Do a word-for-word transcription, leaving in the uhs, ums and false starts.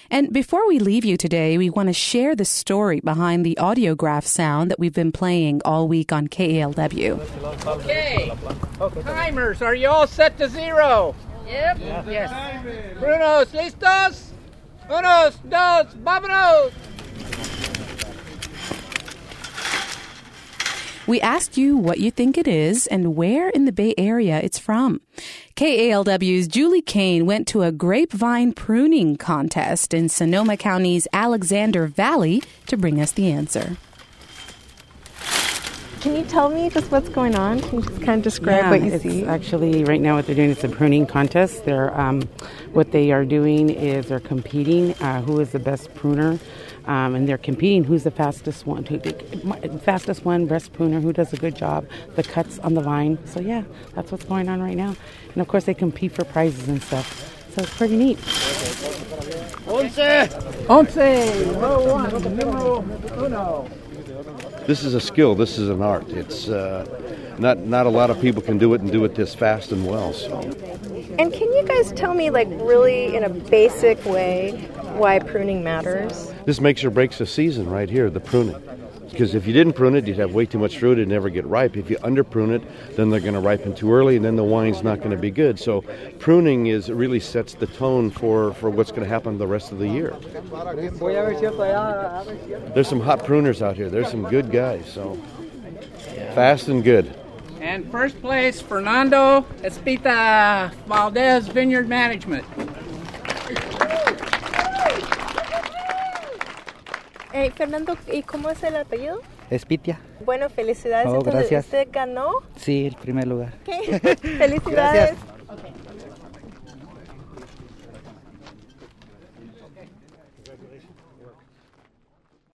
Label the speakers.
Speaker 1: And before we leave you today, we want to share the story behind the audiograph sound that we've been playing all week on K A L W.
Speaker 2: Okay, timers, are you all set to zero? Yep. Yes. Brunos, listos? Unos, dos, vámonos!
Speaker 1: We asked you what you think it is and where in the Bay Area it's from. K A L W's Julie Kane went to a grapevine pruning contest in Sonoma County's Alexander Valley to bring us the answer.
Speaker 3: Can you tell me just what's going on? Can you just kind of describe
Speaker 4: yeah,
Speaker 3: what you
Speaker 4: it's
Speaker 3: see?
Speaker 4: Actually, right now what they're doing is a pruning contest. They're um, what they are doing is they're competing uh, who is the best pruner. Um, and they're competing who's the fastest one, who, fastest one, best pruner, who does a good job, the cuts on the vine. So yeah, that's what's going on right now. And of course they compete for prizes and stuff. So it's pretty neat.
Speaker 2: Once! Once! Numero one, numero uno.
Speaker 5: This is a skill. This is an art. It's uh, not not a lot of people can do it and do it this fast and well. So.
Speaker 3: And can you guys tell me, like, really in a basic way, why pruning matters?
Speaker 5: This makes or breaks a season right here, the pruning. Because if you didn't prune it, you'd have way too much fruit, it'd never get ripe. If you under prune it, then they're going to ripen too early, and then the wine's not going to be good. So pruning is really sets the tone for, for what's going to happen the rest of the year. There's some hot pruners out here. There's some good guys. So fast and good.
Speaker 2: And first place, Fernando Espita Valdez Vineyard Management.
Speaker 3: Hey, Fernando, ¿y cómo es el apellido?
Speaker 6: Espitia.
Speaker 3: Bueno, felicidades.
Speaker 6: Oh,
Speaker 3: Entonces,
Speaker 6: gracias.
Speaker 3: ¿usted ganó?
Speaker 6: Sí, el primer lugar.
Speaker 3: ¿Qué? Felicidades.
Speaker 6: Gracias.